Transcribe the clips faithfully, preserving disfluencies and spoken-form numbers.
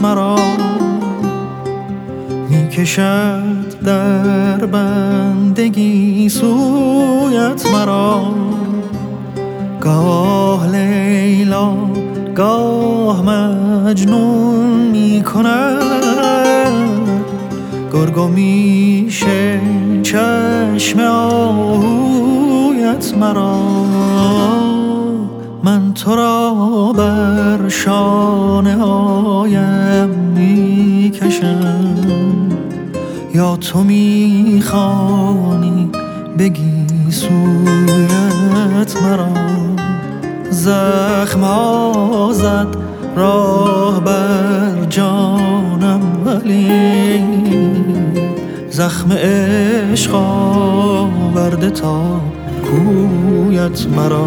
مرا، میکشد در بندگی سویت مرا. گاه لیلا گاه مجنون میکند، گرگ میشه چشم آهویت مرا. من تو را بر شانه هایم میکشم، یا تو میخوانی بگی سویت مرا. زخم ها زد راه بر جانم، ولی زخم عشق آورده تا کویت مرا.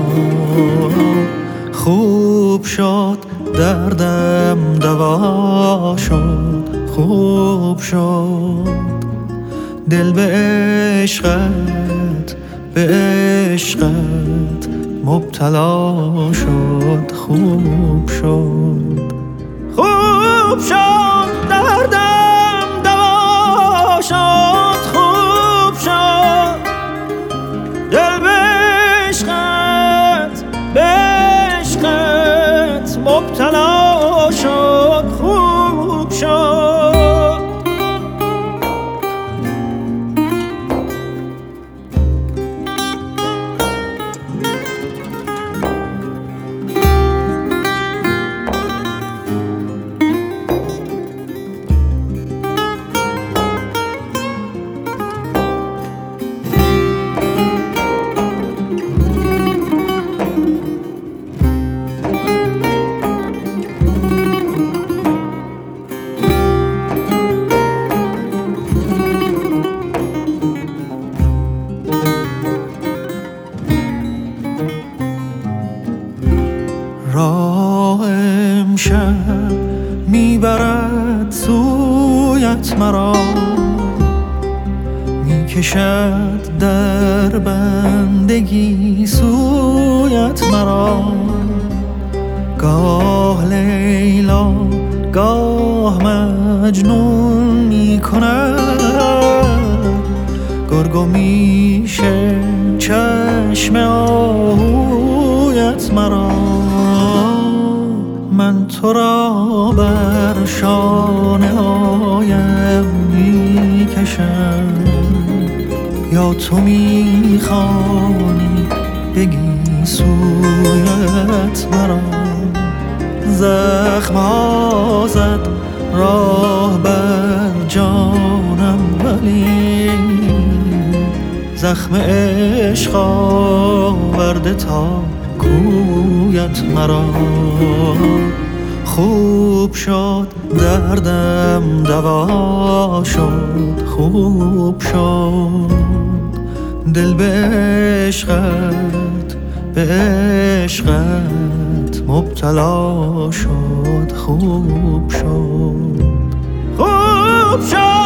خوب شد دردم دوا شد، خوب شد دل به عشقت، به عشقت مبتلا شد. خوب شد، خوب شد دردم دوا شد، خوب شد دل به عشقت، به عشقت مبتلا شد. خوب شد. راه امشب میبرد سویت مرا، میکشد در بندگی سویت مرا. گاه لیلا گاه مجنون میکند، گرگ میشه چشم آهویت مرا. من تو را بر شانه هایم میکشم، یا تو میخوانی بگی سویت مرا. زخم ها زد راه بر جانم، ولی زخم عشق آورده تا کویت مرا. خوب شد دردم دوا شد، خوب شد دل به عشقت، به عشقت مبتلا شد. خوب شد، خوب شد